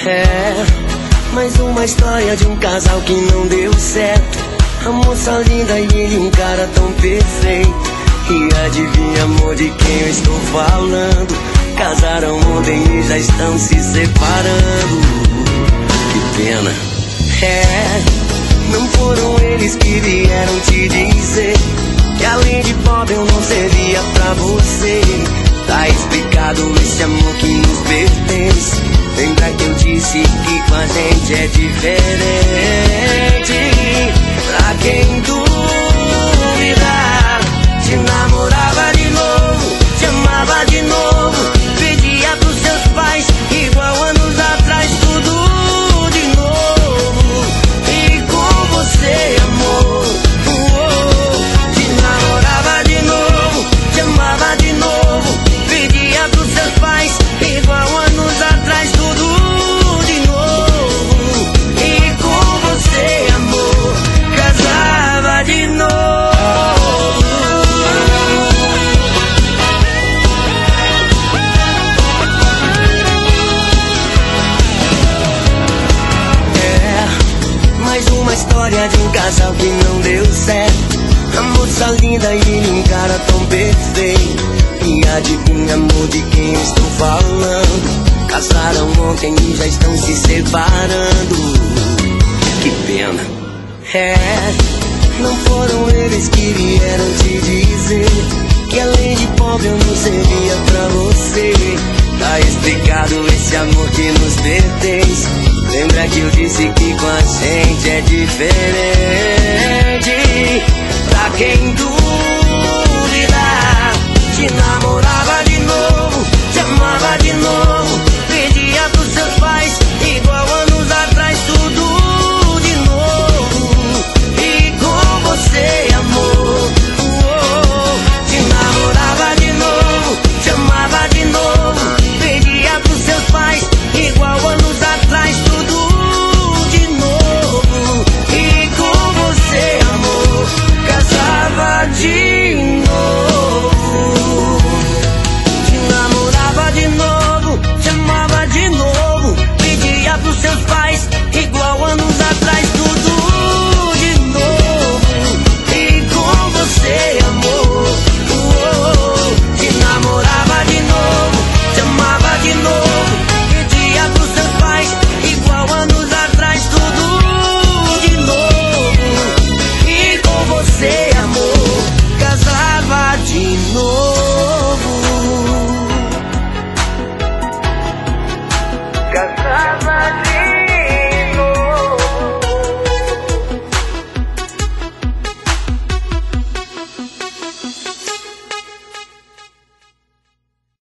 É mais uma história de um casal que não deu certo. A moça linda e ele um cara tão perfeito. E adivinha, amor, de quem eu estou falando? Casaram ontem e já estão se separando. Que pena. Não foram eles que vieram te dizer que além de pobre eu não servia pra você. Tá explicado esse amor que nos pertence. Lembra que eu disse que com a gente é diferente. Pra quem duvidar, te namorava de novo, te amava de novo, pedia pros seus pais igual anos atrás, tudo de novo. E com você, amor, te namorava de novo, te amava de novo, pedia pros seus pais igual anos atrás, tudo de novo. E com você, amor, casava de novo. Mais uma história de um casal que não deu certo. A moça linda e ele um cara tão perfeito. E adivinha, amor, de quem eu estou falando? Casaram ontem e já estão se separando. Que pena. Não foram eles que vieram te dizer que além de pobre eu não servia pra você. Tá explicado esse amor que nos pertence. Lembra que eu disse que com a gente é diferente.